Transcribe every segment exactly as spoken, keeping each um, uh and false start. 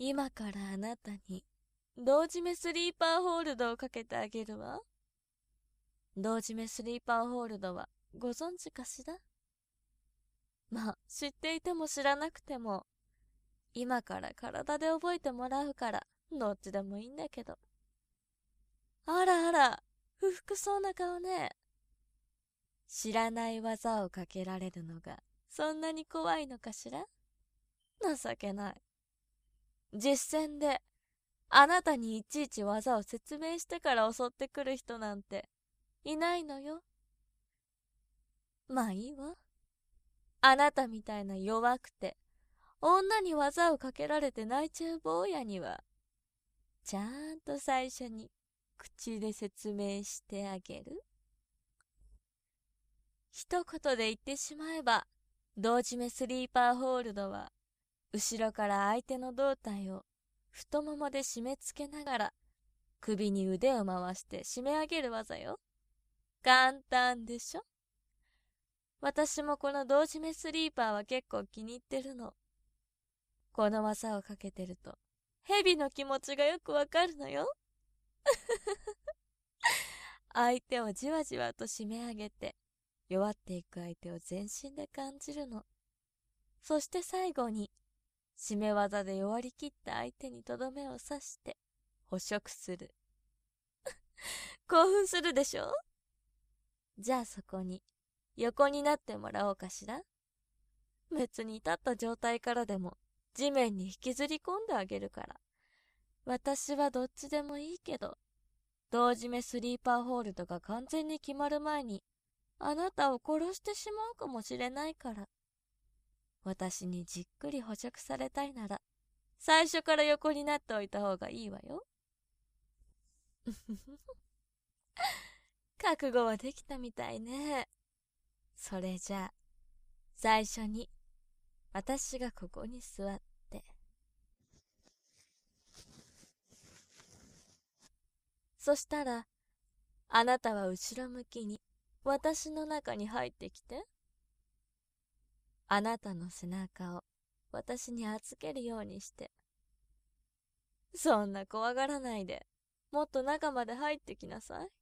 今からあなたに同締めスリーパーホールドをかけてあげるわ。同締めスリーパーホールドはご存知かしら？まあ、知っていても知らなくても、今から体で覚えてもらうから、どっちでもいいんだけど。あらあら、不服そうな顔ね。知らない技をかけられるのが、そんなに怖いのかしら？情けない。実践で、あなたにいちいち技を説明してから襲ってくる人なんて、いないのよ。まあいいわ。あなたみたいな弱くて、女に技をかけられて泣いちゃう坊やには、ちゃんと最初に口で説明してあげる。一言で言ってしまえば、同締めスリーパーホールドは、後ろから相手の胴体を太ももで締め付けながら、首に腕を回して締め上げる技よ。簡単でしょ？私もこの同締めスリーパーは結構気に入ってるの。この技をかけてると、蛇の気持ちがよくわかるのよ。相手をじわじわと締め上げて、弱っていく相手を全身で感じるの。そして最後に、締め技で弱りきった相手にとどめを刺して、捕食する。興奮するでしょ？じゃあそこに、横になってもらおうかしら。別に立った状態からでも、地面に引きずり込んであげるから。私はどっちでもいいけど、同締めスリーパーホールドが完全に決まる前に、あなたを殺してしまうかもしれないから。私にじっくり捕食されたいなら、最初から横になっておいた方がいいわよ。覚悟はできたみたいね。それじゃあ、最初に、私がここに座って。そしたら、あなたは後ろ向きに、私の中に入ってきて。あなたの背中を私に預けるようにして。そんな怖がらないで、もっと中まで入ってきなさい。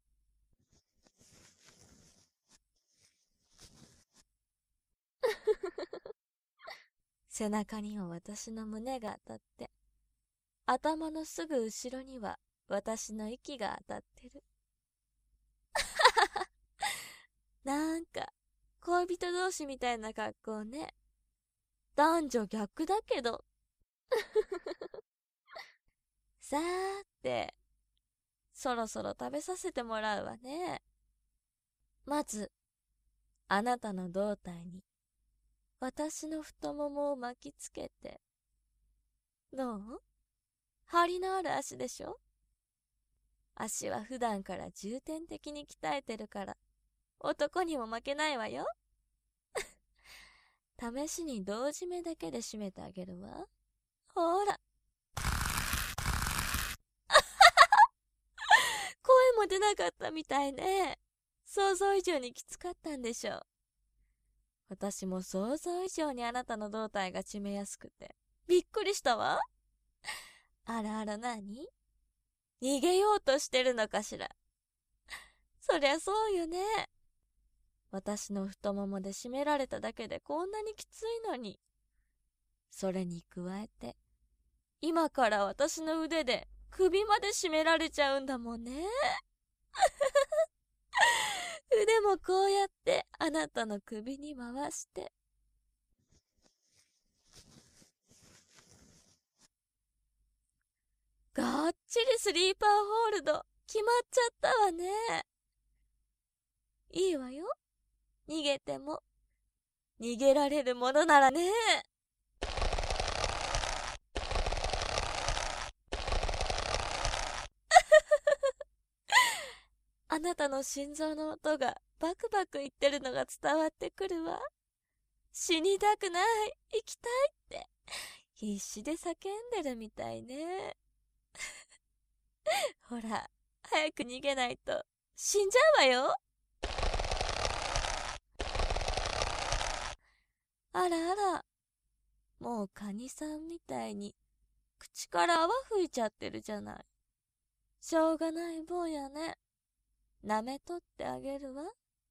背中には私の胸が当たって、頭のすぐ後ろには私の息が当たってる。なんか、恋人同士みたいな格好ね。男女逆だけど。さーて、そろそろ食べさせてもらうわね。まず、あなたの胴体に、私の太ももを巻きつけて。どう？張りのある足でしょ？足は普段から重点的に鍛えてるから、男にも負けないわよ。試しに同締めだけで締めてあげるわ。ほら。声も出なかったみたいね。想像以上にきつかったんでしょう。私も想像以上にあなたの胴体が締めやすくて、びっくりしたわ。あらあら何？逃げようとしてるのかしら。そりゃそうよね。私の太ももで締められただけでこんなにきついのに。それに加えて、今から私の腕で首まで締められちゃうんだもんね。腕もこうやってあなたの首に回して。がっちりスリーパーホールド決まっちゃったわね。いいわよ。逃げても逃げられるものならね。あなたの心臓の音がバクバク言ってるのが伝わってくるわ。死にたくない、生きたいって必死で叫んでるみたいね。ほら、早く逃げないと死んじゃうわよ。あらあら、もうカニさんみたいに口から泡吹いちゃってるじゃない。しょうがない坊やね。舐めとってあげるわ。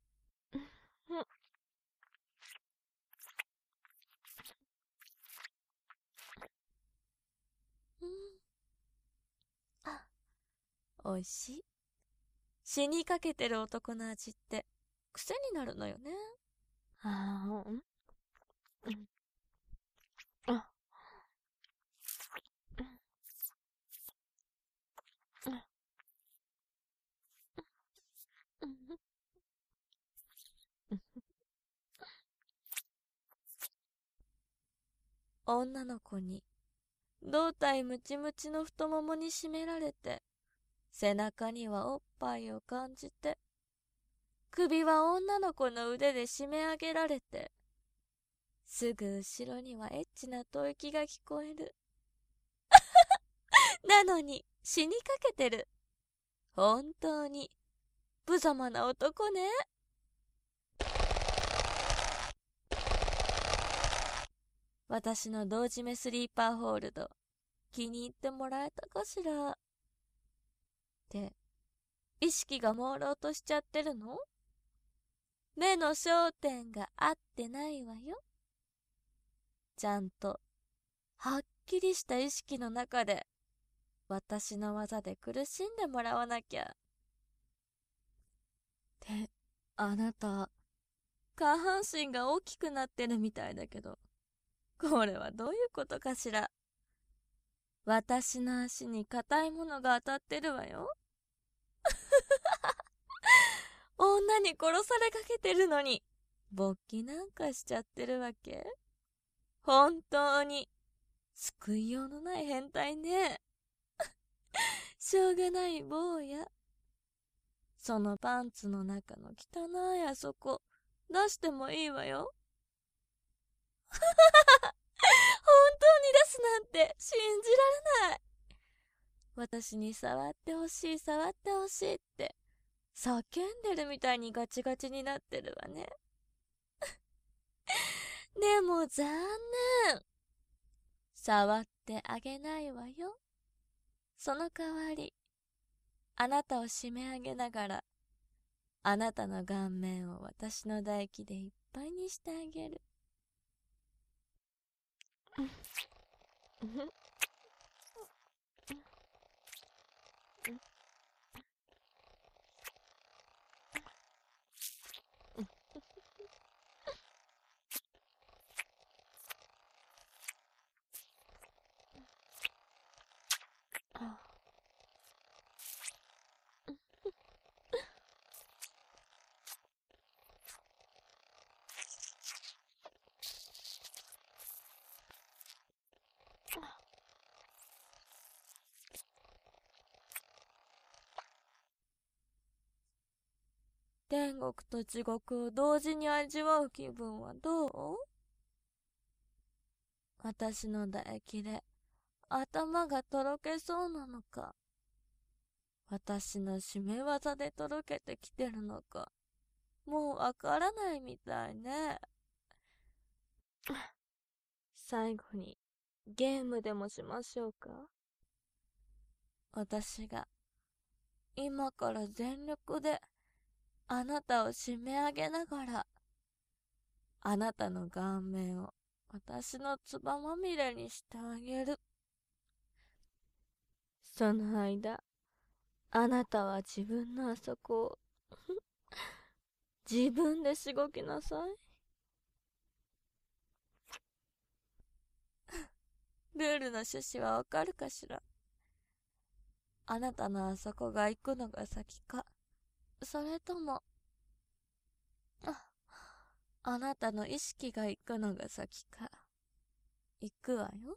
うん。あ、おいしい。死にかけてる男の味って癖になるのよね。 あーうんうんあうんうん女の子に胴体ムチムチの太ももに締められて、背中にはおっぱいを感じて、首は女の子の腕で締め上げられて、すぐ後ろにはエッチな吐息が聞こえる。なのに死にかけてる。本当に無様な男ね。私の同締めスリーパーホールド、気に入ってもらえたかしら。って、意識が朦朧としちゃってるの？目の焦点が合ってないわよ。ちゃんと、はっきりした意識の中で、私の技で苦しんでもらわなきゃ。って、あなた、下半身が大きくなってるみたいだけど、これはどういうことかしら。私の足に硬いものが当たってるわよ。女に殺されかけてるのに、勃起なんかしちゃってるわけ？本当に、救いようのない変態ね。しょうがない坊や。そのパンツの中の汚いあそこ、出してもいいわよ。本当に出すなんて信じられない。私に触ってほしい触ってほしいって叫んでるみたいにガチガチになってるわね。でも残念。触ってあげないわよ。その代わり、あなたを締め上げながら、あなたの顔面を私の唾液でいっぱいにしてあげる。天国と地獄を同時に味わう気分はどう？私の唾液で頭がとろけそうなのか、私の締め技でとろけてきてるのか、もうわからないみたいね。最後にゲームでもしましょうか。私が今から全力であなたを締め上げながら、あなたの顔面を私のつばまみれにしてあげる。その間、あなたは自分のあそこを自分でしごきなさい。ルールの趣旨はわかるかしら。あなたのあそこが行くのが先か、それとも、あ、あなたの意識が行くのが先か。行くわよ。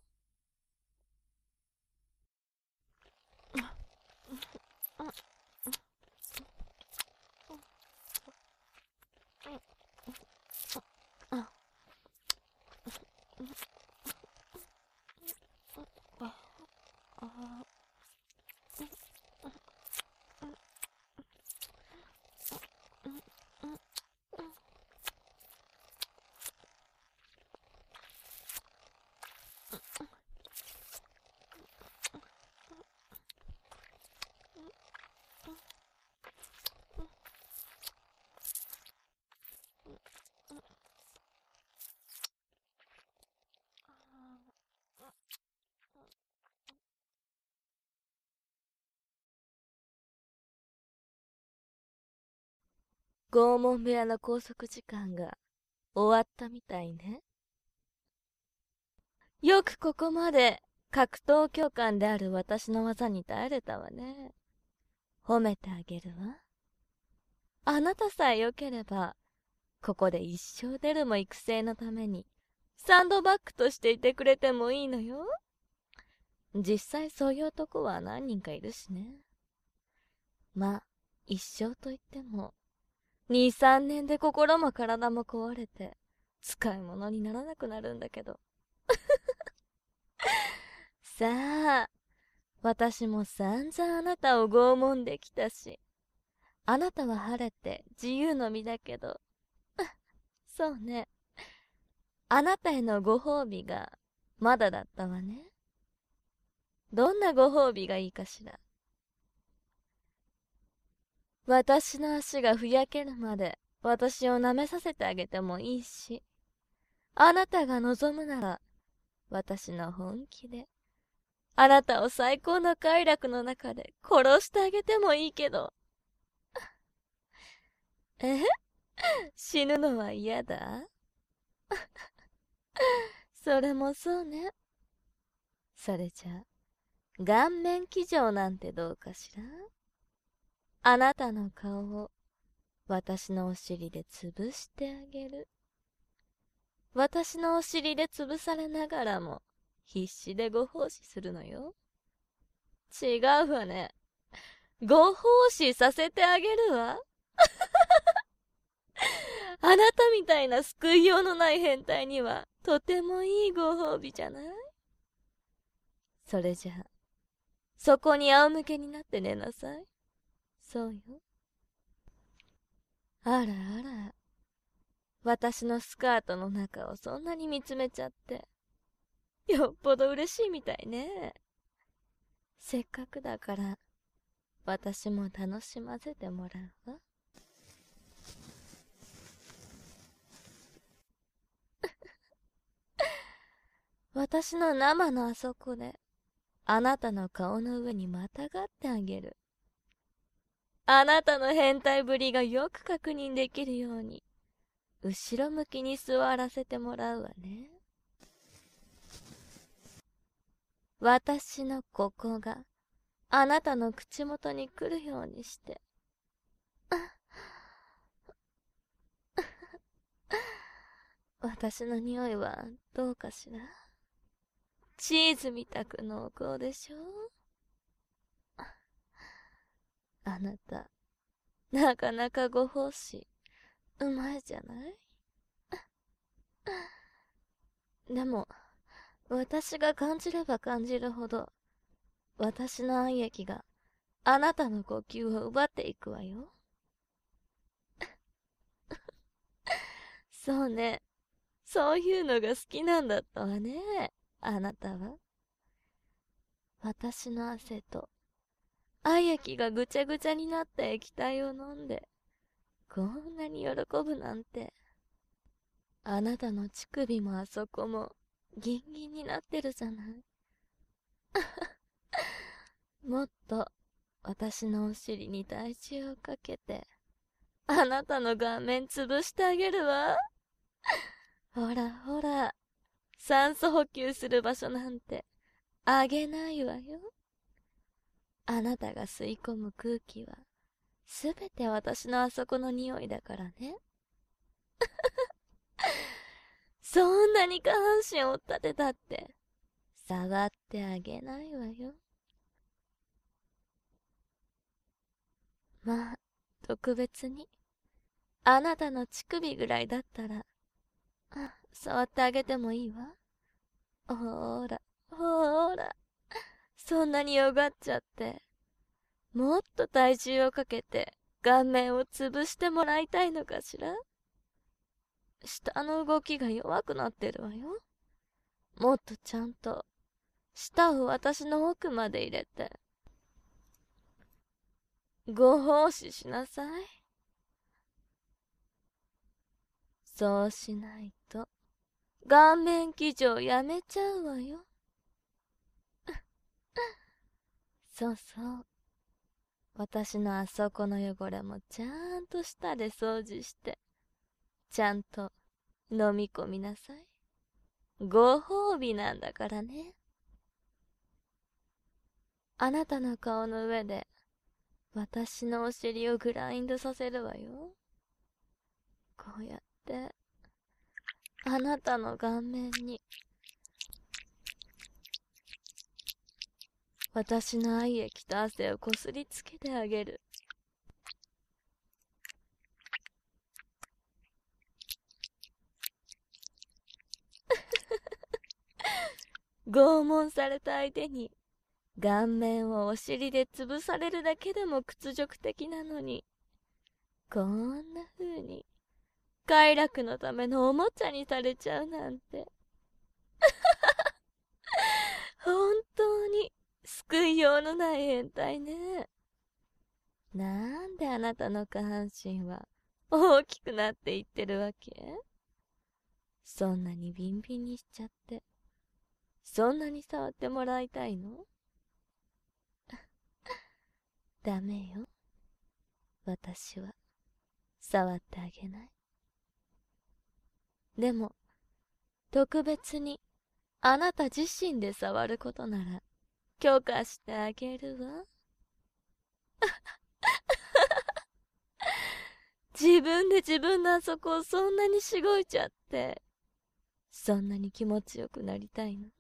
あ拷問部屋の拘束時間が終わったみたいね。よくここまで格闘教官である私の技に耐えれたわね。褒めてあげるわ。あなたさえ良ければ、ここで一生出るも育成のために、サンドバッグとしていてくれてもいいのよ。実際そういう男は何人かいるしね。まあ、一生と言っても、二、三年で心も体も壊れて、使い物にならなくなるんだけど。さあ、私も散々あなたを拷問できたし、あなたは晴れて自由の身だけど、そうね。あなたへのご褒美がまだだったわね。どんなご褒美がいいかしら。私の足がふやけるまで私を舐めさせてあげてもいいし、あなたが望むなら私の本気であなたを最高の快楽の中で殺してあげてもいいけど。え死ぬのは嫌だそれもそうね。それじゃあ、顔面騎乗なんてどうかしら。あなたの顔を私のお尻で潰してあげる。私のお尻で潰されながらも必死でご奉仕するのよ。違うわね。ご奉仕させてあげるわ。あなたみたいな救いようのない変態にはとてもいいご褒美じゃない？それじゃあ、そこに仰向けになって寝なさい。そうよ。あらあら。私のスカートの中をそんなに見つめちゃって。よっぽど嬉しいみたいね。せっかくだから、私も楽しませてもらうわ。私の生のあそこで、あなたの顔の上にまたがってあげる。あなたの変態ぶりがよく確認できるように、後ろ向きに座らせてもらうわね。私のここが、あなたの口元に来るようにして。私の匂いはどうかしら？チーズみたく濃厚でしょ？あなた、なかなかご奉仕、うまいじゃない？でも、私が感じれば感じるほど、私の愛液があなたの呼吸を奪っていくわよ。そうね。そういうのが好きなんだったわね。あなたは。私の汗と、愛液がぐちゃぐちゃになった液体を飲んで、こんなに喜ぶなんて。あなたの乳首もあそこも、ギンギンになってるじゃない。もっと、私のお尻に体重をかけて、あなたの顔面潰してあげるわ。ほらほら、酸素補給する場所なんて、あげないわよ。あなたが吸い込む空気は、すべて私のあそこの匂いだからね。そんなに下半身を立てたって、触ってあげないわよ。まあ、特別に、あなたの乳首ぐらいだったら、あ、触ってあげてもいいわ。ほーら、ほーら、そんなによがっちゃって、もっと体重をかけて顔面を潰してもらいたいのかしら？下の動きが弱くなってるわよ。もっとちゃんと、舌を私の奥まで入れて、ご奉仕しなさい。そうしないと、顔面騎乗やめちゃうわよ。そうそう。 私のあそこの汚れもちゃんと舌で掃除して、ちゃんと飲み込みなさい。ご褒美なんだからね。あなたの顔の上で私のお尻をグラインドさせるわよ。こうやってあなたの顔面に私の愛液と汗をこすりつけてあげる。拷問された相手に顔面をお尻で潰されるだけでも屈辱的なのに、こんな風に快楽のためのおもちゃにされちゃうなんて。本当に救いようのない変態ね。なんであなたの下半身は大きくなっていってるわけ？そんなにビンビンにしちゃって、そんなに触ってもらいたいの？ダメよ。私は触ってあげない。でも、特別にあなた自身で触ることなら許可してあげるわ。自分で自分のあそこをそんなにしごいちゃって、そんなに気持ちよくなりたいの？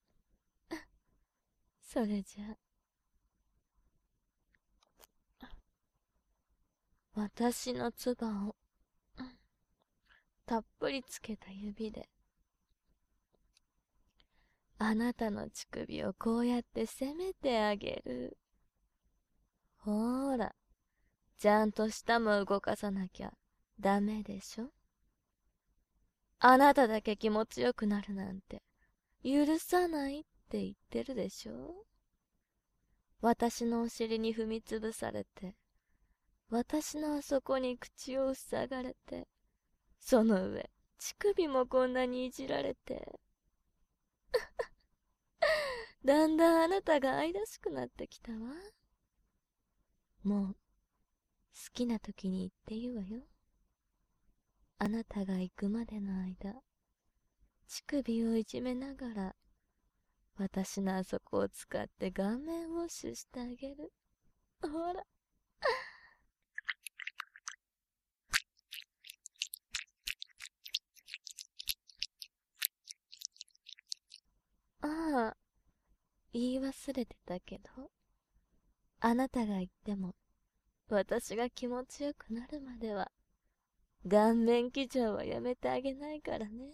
それじゃあ、私の唾をたっぷりつけた指であなたの乳首をこうやって攻めてあげる。ほーら、ちゃんと舌も動かさなきゃダメでしょ。あなただけ気持ちよくなるなんて許さないって言ってるでしょ。私のお尻に踏みつぶされて、私のあそこに口を塞がれて、その上乳首もこんなにいじられてだんだんあなたが愛らしくなってきたわ。もう好きな時に言っていいわよ。あなたが行くまでの間、乳首をいじめながら私のあそこを使って顔面ウォッシュしてあげる。ほら。ああ、言い忘れてたけど、あなたが言っても私が気持ちよくなるまでは顔面騎乗はやめてあげないからね。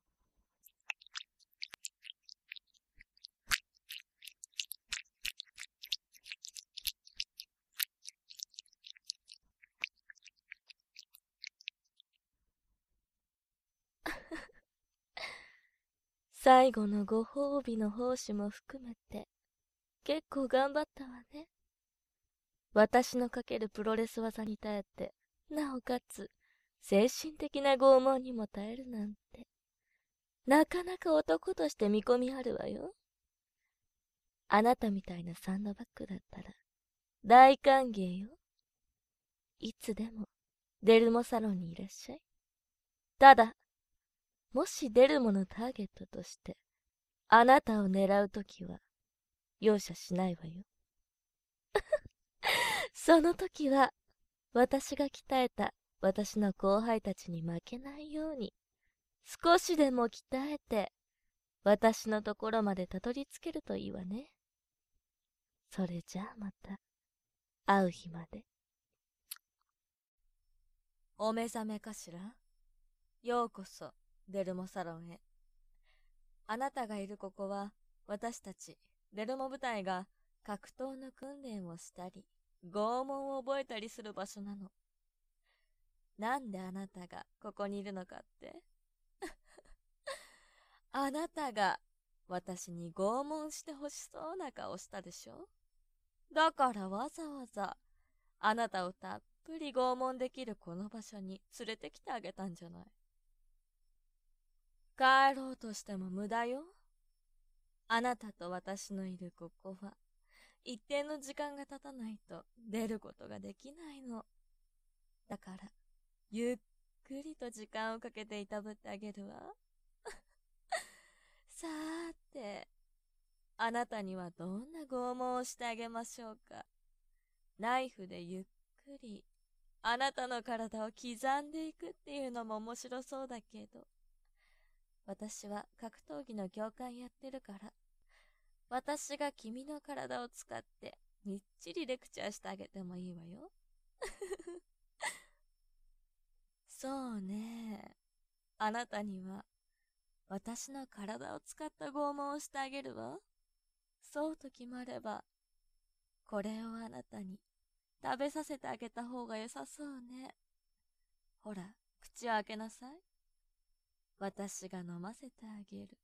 最後のご褒美の奉仕も含めて結構頑張ったわね。私のかけるプロレス技に耐えて、なおかつ精神的な拷問にも耐えるなんて、なかなか男として見込みあるわよ。あなたみたいなサンドバッグだったら大歓迎よ。いつでもデルモサロンにいらっしゃい。ただ、もしデルモのターゲットとしてあなたを狙うときは容赦しないわよ。その時は私が鍛えた私の後輩たちに負けないように少しでも鍛えて私のところまでたどり着けるといいわね。それじゃあまた会う日まで。お目覚めかしら？ようこそデルモサロンへ。あなたがいるここは私たちデルモ部隊が格闘の訓練をしたり拷問を覚えたりする場所なの。なんであなたがここにいるのかってあなたが私に拷問してほしそうな顔したでしょ。だからわざわざあなたをたっぷり拷問できるこの場所に連れてきてあげたんじゃない。帰ろうとしても無駄よ。あなたと私のいるここは一定の時間が経たないと出ることができないの。だから、ゆっくりと時間をかけていたぶってあげるわ。さーて、あなたにはどんな拷問をしてあげましょうか。ナイフでゆっくり、あなたの体を刻んでいくっていうのも面白そうだけど、私は格闘技の教官やってるから、私が君の体を使ってみっちりレクチャーしてあげてもいいわよ。そうね。あなたには私の体を使った拷問をしてあげるわ。そうと決まれば、これをあなたに食べさせてあげた方が良さそうね。ほら、口を開けなさい。私が飲ませてあげる。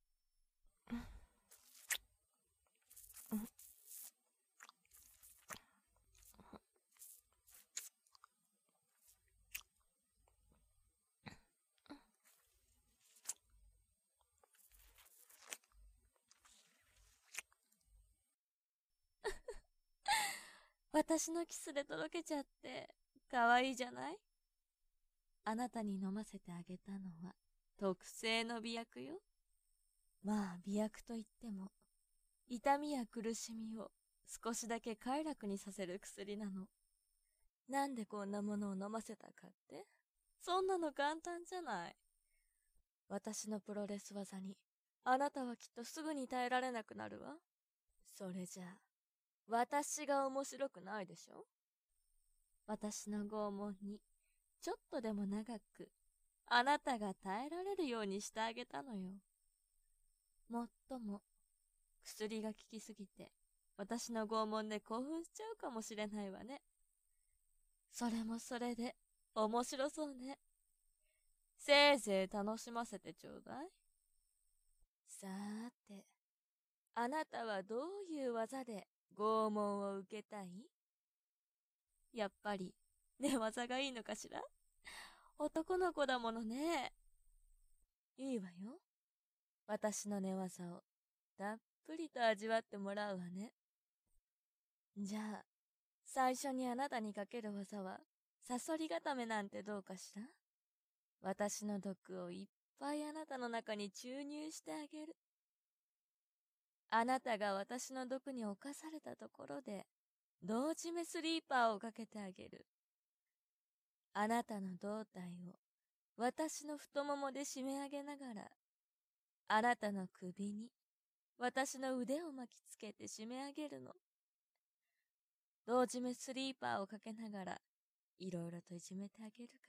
私のキスでとろけちゃって、かわいいじゃない？あなたに飲ませてあげたのは、特製の美薬よ。まあ、美薬といっても、痛みや苦しみを少しだけ快楽にさせる薬なの。なんでこんなものを飲ませたかって？そんなの簡単じゃない。私のプロレス技に、あなたはきっとすぐに耐えられなくなるわ。それじゃあ、私が面白くないでしょ？私の拷問に、ちょっとでも長く、あなたが耐えられるようにしてあげたのよ。もっとも、薬が効きすぎて、私の拷問で興奮しちゃうかもしれないわね。それもそれで、面白そうね。せいぜい楽しませてちょうだい。さーて、あなたはどういう技で拷問を受けたい？やっぱり寝技がいいのかしら？男の子だものね。いいわよ。私の寝技をたっぷりと味わってもらうわね。じゃあ、最初にあなたにかける技は、サソリ固めなんてどうかしら？私の毒をいっぱいあなたの中に注入してあげる。あなたが私の毒に侵されたところで、同時めスリーパーをかけてあげる。あなたの胴体を私の太ももで締め上げながら、あなたの首に私の腕を巻きつけて締め上げるの。同時めスリーパーをかけながら、いろいろといじめてあげるから、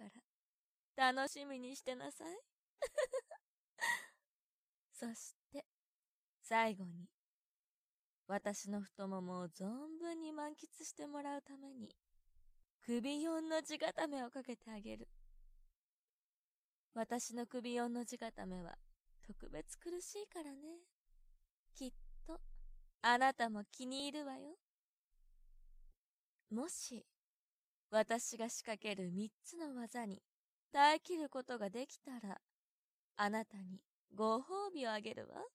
楽しみにしてなさい。そして、最後に、私の太ももを存分に満喫してもらうために、首四の地固めをかけてあげる。私の首四の地固めは特別苦しいからね。きっと、あなたも気に入るわよ。もし、私が仕掛ける三つの技に耐え切ることができたら、あなたにご褒美をあげるわ。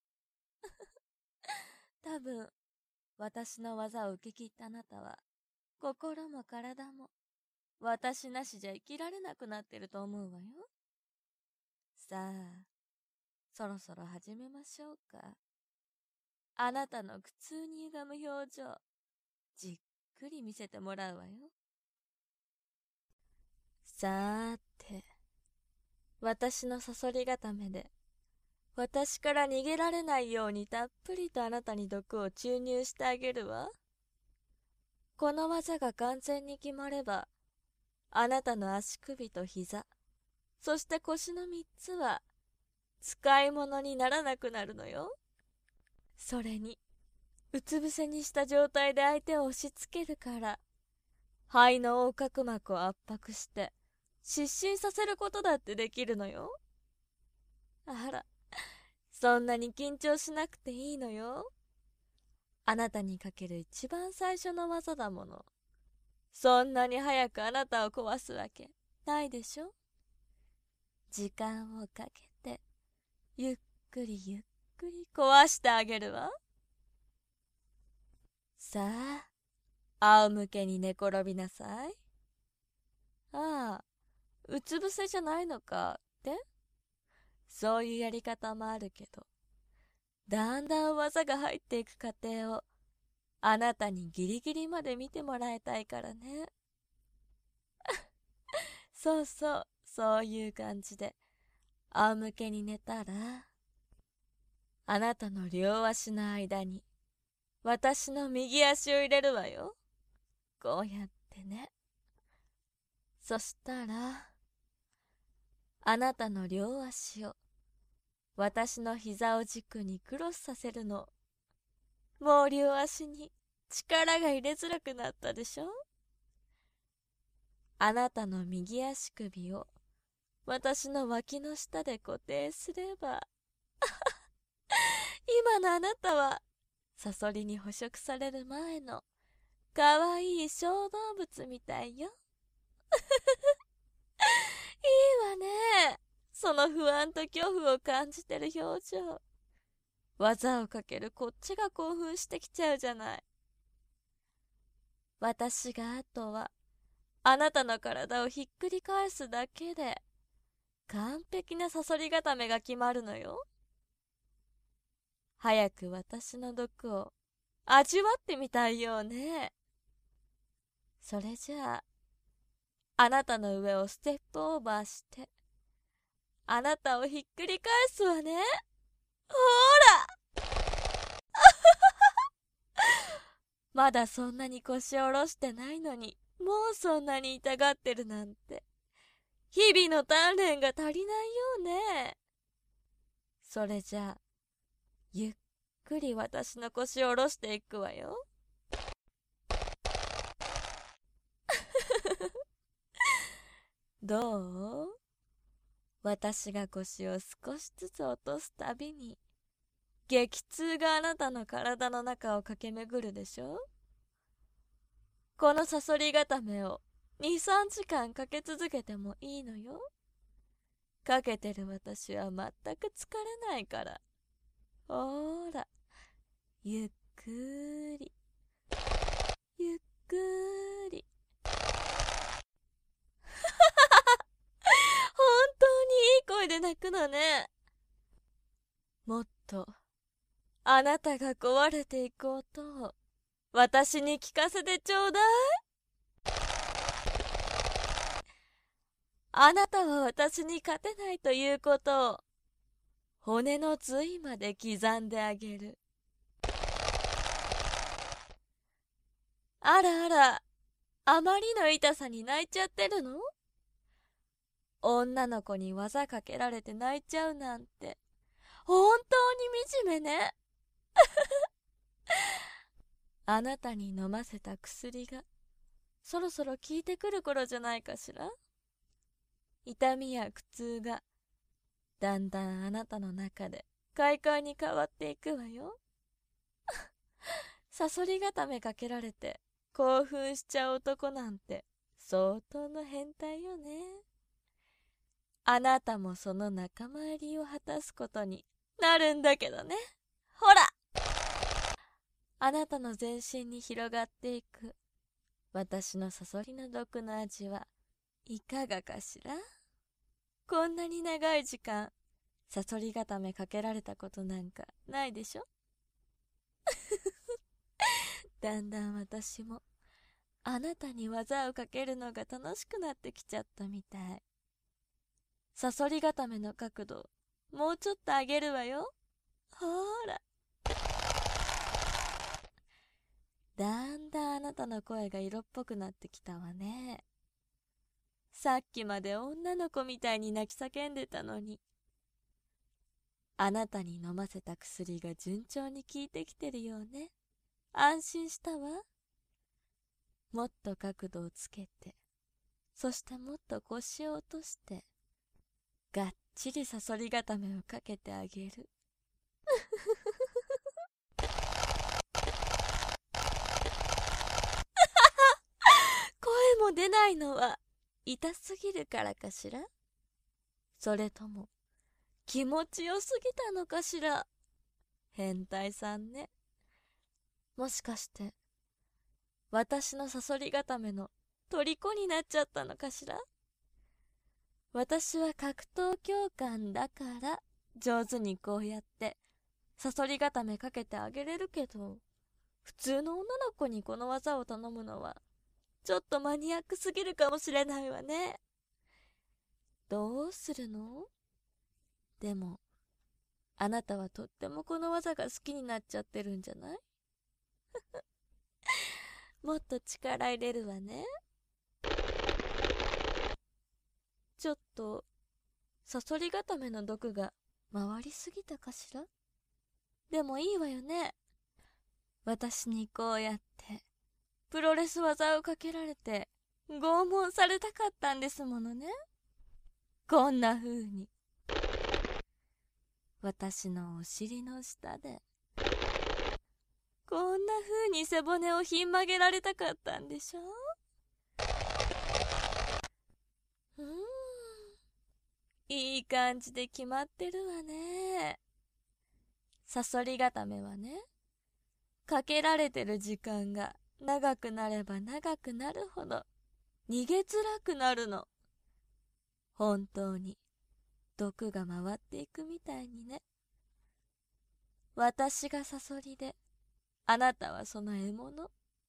多分、私の技を受け切ったあなたは、心も体も、私なしじゃ生きられなくなってると思うわよ。さあ、そろそろ始めましょうか。あなたの苦痛に歪む表情、じっくり見せてもらうわよ。さーて、私のサソリ固めで、私から逃げられないようにたっぷりとあなたに毒を注入してあげるわ。この技が完全に決まれば、あなたの足首と膝、そして腰の三つは、使い物にならなくなるのよ。それに、うつ伏せにした状態で相手を押し付けるから、肺の横隔膜を圧迫して、失神させることだってできるのよ。あら、そんなに緊張しなくていいのよ。あなたにかける一番最初の技だもの。そんなに早くあなたを壊すわけないでしょ。時間をかけて、ゆっくりゆっくり壊してあげるわ。 さあ、仰向けに寝転びなさい。ああ、うつ伏せじゃないのかって？そういうやり方もあるけど、だんだん技が入っていく過程をあなたにギリギリまで見てもらいたいからね。そうそう、そういう感じで仰向けに寝たら、あなたの両足の間に私の右足を入れるわよ。こうやってね。そしたら、あなたの両足を私の膝を軸にクロスさせるの。もう両足に力が入れづらくなったでしょ？あなたの右足首を私の脇の下で固定すれば、今のあなたはサソリに捕食される前のかわいい小動物みたいよ。いいわね。その不安と恐怖を感じてる表情。技をかけるこっちが興奮してきちゃうじゃない。私があとはあなたの体をひっくり返すだけで完璧なサソリ固めが決まるのよ。早く私の毒を味わってみたいよね。それじゃあ、あなたの上をステップオーバーして、あなたをひっくり返すわね。ほーらまだそんなに腰を下ろしてないのに、もうそんなに痛がってるなんて。日々の鍛錬が足りないようね。それじゃあ、ゆっくり私の腰を下ろしていくわよ。どう？私が腰を少しずつ落とすたびに、激痛があなたの体の中を駆け巡るでしょ？このサソリ固めをに、さんじかんかけ続けてもいいのよ。かけてる私は全く疲れないから。ほーら、ゆっくり、ゆっくり。本当にいい声で泣くのね。もっと、あなたが壊れていく音を、私に聞かせてちょうだい。あなたは私に勝てないということを、骨の髄まで刻んであげる。あらあら、あまりの痛さに泣いちゃってるの？女の子に技かけられて泣いちゃうなんて、本当に惨めね。あなたに飲ませた薬が、そろそろ効いてくる頃じゃないかしら。痛みや苦痛が、だんだんあなたの中で快感に変わっていくわよ。サソリ固めかけられて興奮しちゃう男なんて相当の変態よね。あなたもその仲間入りを果たすことになるんだけどね。ほら、あなたの全身に広がっていく私のサソリの毒の味はいかがかしら。こんなに長い時間サソリ固めかけられたことなんかないでしょ。だんだん私もあなたに技をかけるのが楽しくなってきちゃったみたい。サソリ固めの角度もうちょっと上げるわよ。ほーら。だんだんあなたの声が色っぽくなってきたわね。さっきまで女の子みたいに泣き叫んでたのに。あなたに飲ませた薬が順調に効いてきてるよね。安心したわ。もっと角度をつけて、そしてもっと腰を落として、がっちりサソリ固めをかけてあげる。声も出ないのは痛すぎるからかしら。それとも気持ちよすぎたのかしら。変態さんね。もしかして私のサソリ固めの虜になっちゃったのかしら。私は格闘教官だから上手にこうやってサソリ固めかけてあげれるけど、普通の女の子にこの技を頼むのはちょっとマニアックすぎるかもしれないわね。どうするの？でもあなたはとってもこの技が好きになっちゃってるんじゃない？もっと力入れるわね。ちょっとサソリ固めの毒が回りすぎたかしら。でもいいわよね。私にこうやってプロレス技をかけられて拷問されたかったんですものね。こんな風に私のお尻の下でこんな風に背骨をひん曲げられたかったんでしょ。うーん、いい感じで決まってるわね。サソリ固めはね、かけられてる時間が長くなれば長くなるほど逃げづらくなるの。本当に毒が回っていくみたいにね。私がサソリであなたはその獲物。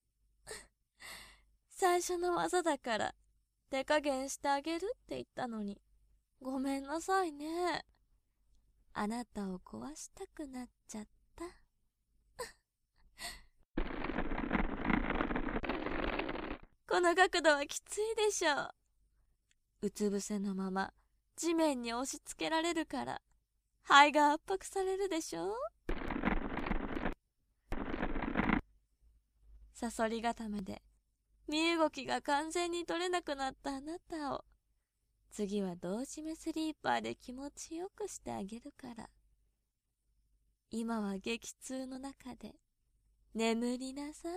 最初の技だから手加減してあげるって言ったのに、ごめんなさいね。あなたを壊したくなっちゃった。この角度はきついでしょう。うつ伏せのまま地面に押し付けられるから肺が圧迫されるでしょう。サソリ固めで身動きが完全に取れなくなったあなたを、次は同締めスリーパーで気持ちよくしてあげるから。今は激痛の中で眠りなさい。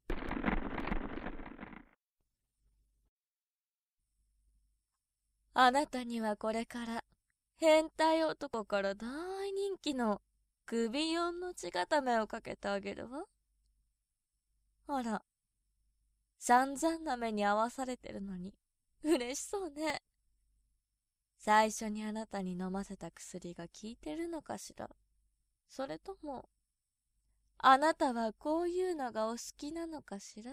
あなたにはこれから変態男から大人気の首よんの字固めをかけてあげるわ。あら、散々な目に遭わされてるのに嬉しそうね。最初にあなたに飲ませた薬が効いてるのかしら。それともあなたはこういうのがお好きなのかしら。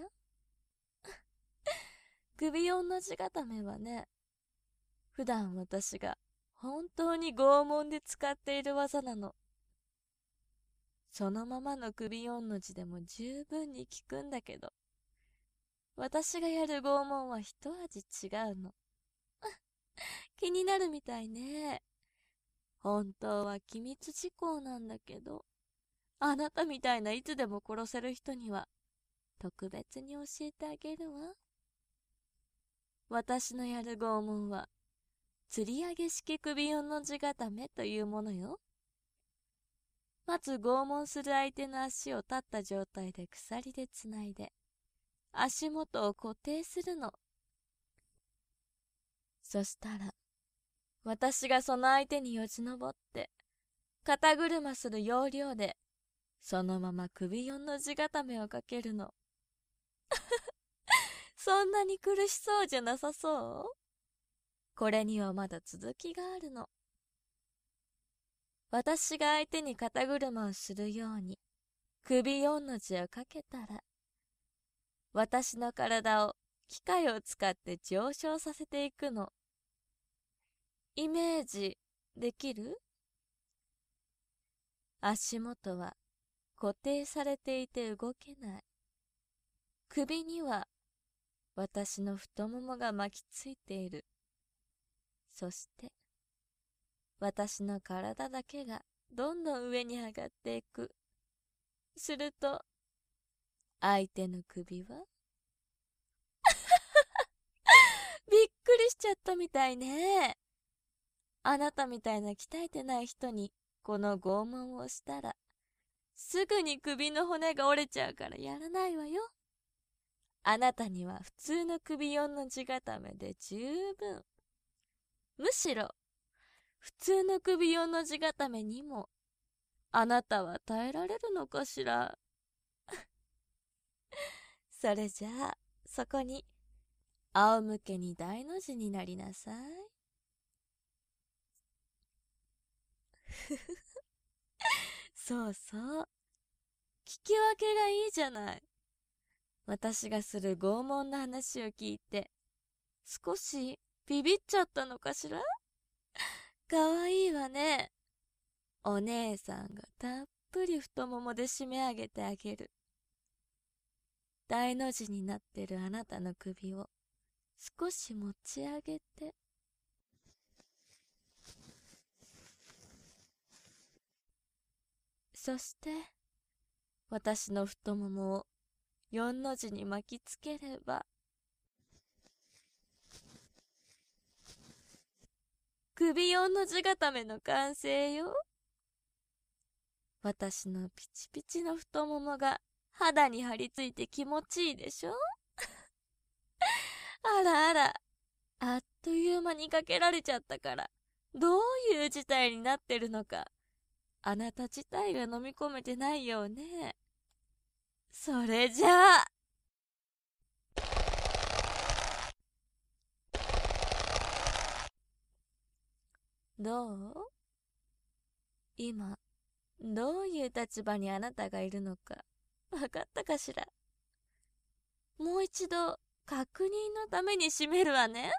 首よんの字固めはね、普段私が本当に拷問で使っている技なの。そのままの首よんの字でも十分に効くんだけど、私がやる拷問は一味違うの。気になるみたいね。本当は機密事項なんだけど、あなたみたいないつでも殺せる人には特別に教えてあげるわ。私のやる拷問は吊り上げ式首よんの字固めというものよ。まず拷問する相手の足を立った状態で鎖でつないで足元を固定するの。そしたら私がその相手によじ登って肩車する要領でそのまま首よんの字固めをかけるの。そんなに苦しそうじゃなさそう？これにはまだ続きがあるの。私が相手に肩車をするように首よんの字をかけたら、私の体を機械を使って上昇させていくの。イメージできる？足元は固定されていて動けない。首には私の太ももが巻きついている。そして私の体だけがどんどん上に上がっていく。すると相手の首はびっくりしちゃったみたいね。あなたみたいな鍛えてない人にこの拷問をしたらすぐに首の骨が折れちゃうからやらないわよ。あなたには普通の首よんの字固めで十分。むしろ普通の首よんの字固めにもあなたは耐えられるのかしら。 それじゃあ、そこに、仰向けに大の字になりなさい。そうそう。聞き分けがいいじゃない。私がする拷問の話を聞いて、少しビビっちゃったのかしら？かわいいわね。お姉さんがたっぷり太ももで締め上げてあげる。大の字になってるあなたの首を少し持ち上げて。そして、私の太ももを四の字に巻きつければ、首四の字固めの完成よ。私のピチピチの太ももが肌に張り付いて気持ちいいでしょ？あらあら、あっという間にかけられちゃったから、どういう事態になってるのか、あなた自体が飲み込めてないよね。それじゃあ、どう？今、どういう立場にあなたがいるのか、わかったかしら？もう一度、確認のために締めるわね。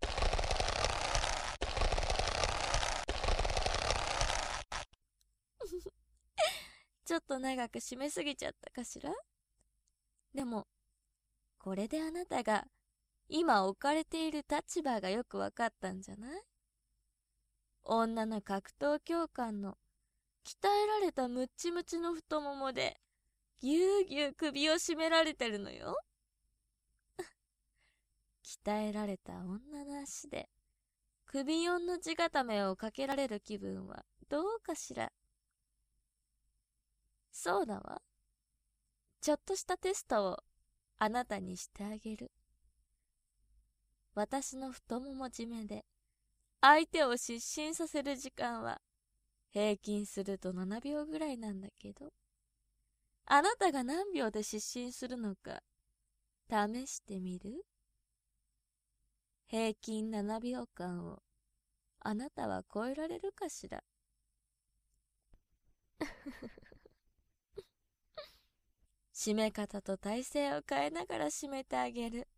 ちょっと長く締めすぎちゃったかしら？でも、これであなたが今置かれている立場がよくわかったんじゃない？女の格闘教官の鍛えられたムッチムチの太ももでぎゅうぎゅう首を絞められてるのよ。鍛えられた女の足で首四の字固めをかけられる気分はどうかしら？そうだわ。ちょっとしたテストをあなたにしてあげる。私の太もも締めで相手を失神させる時間は平均するとななびょうぐらいなんだけど、あなたが何秒で失神するのか試してみる？平均ななびょうかんをあなたは超えられるかしら？締め方と体勢を変えながら締めてあげる。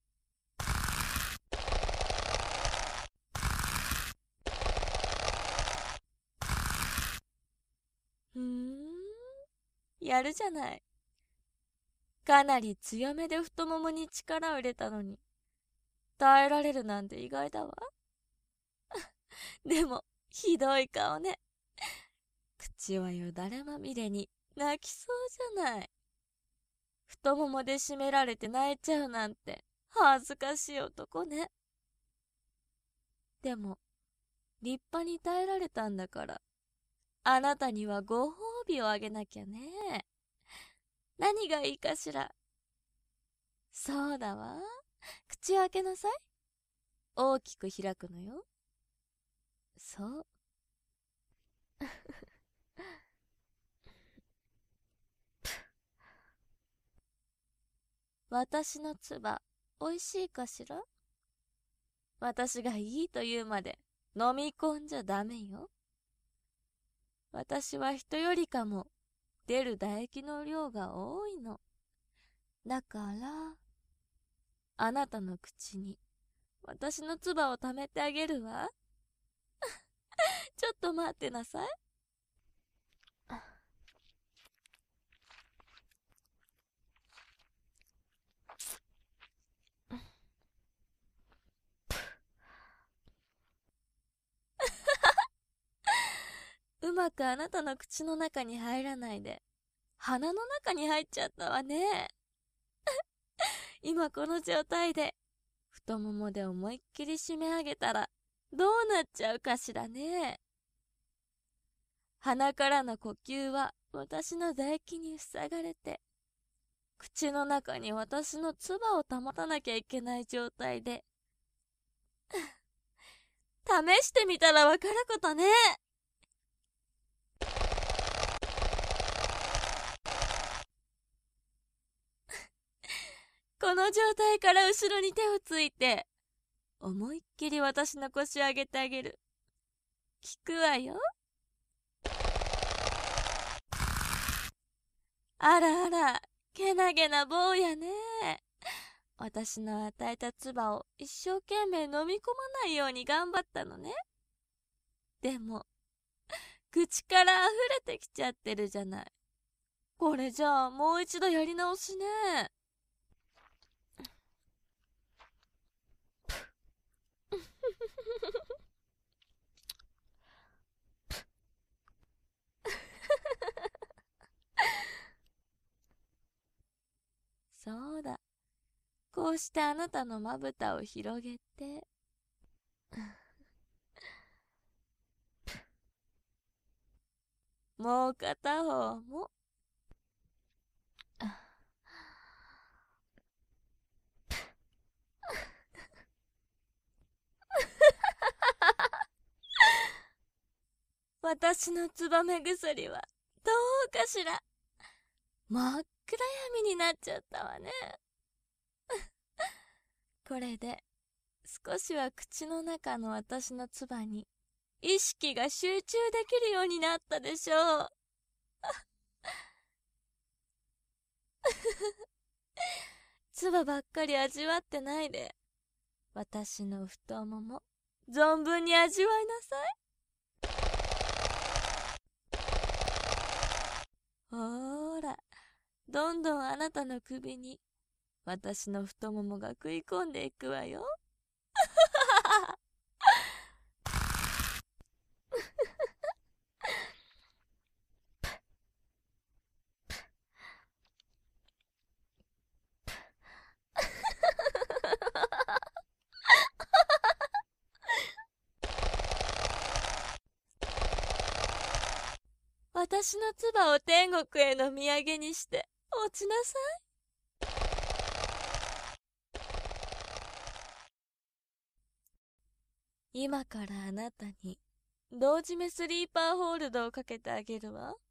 ふーん、やるじゃない。かなり強めで太ももに力を入れたのに、耐えられるなんて意外だわ。でも、ひどい顔ね。口はよだれまみれに泣きそうじゃない。太ももで締められて泣いちゃうなんて恥ずかしい男ね。でも、立派に耐えられたんだから、あなたにはご褒美をあげなきゃね。何がいいかしら？そうだわ。口を開けなさい。大きく開くのよ。そう。私の唾、おいしいかしら？私がいいと言うまで飲み込んじゃダメよ。私は人よりかも出る唾液の量が多いの。だから、あなたの口に私の唾を溜めてあげるわ。ちょっと待ってなさい。うまくあなたの口の中に入らないで、鼻の中に入っちゃったわね。今この状態で、太ももで思いっきり締め上げたら、どうなっちゃうかしらね。鼻からの呼吸は私の唾液に塞がれて、口の中に私の唾を保たなきゃいけない状態で、試してみたらわかることね。 この状態から後ろに手をついて、思いっきり私の腰を上げてあげる。聞くわよ。あらあら、けなげな坊やね。私の与えた唾を一生懸命飲み込まないように頑張ったのね。でも、口から溢れてきちゃってるじゃない。これじゃあもう一度やり直しね。そうだ。こうしてあなたのまぶたを広げて。もう片方も。私のツバメ薬はどうかしら。真っ暗闇になっちゃったわね。これで少しは口の中の私の唾に意識が集中できるようになったでしょう。唾ばっかり味わってないで、私の太もも存分に味わいなさい。ほーら、どんどんあなたの首に私の太ももが食い込んでいくわよ。私の唾を天国への土産にして落ちなさい。今からあなたに同時めスリーパーホールドをかけてあげるわ。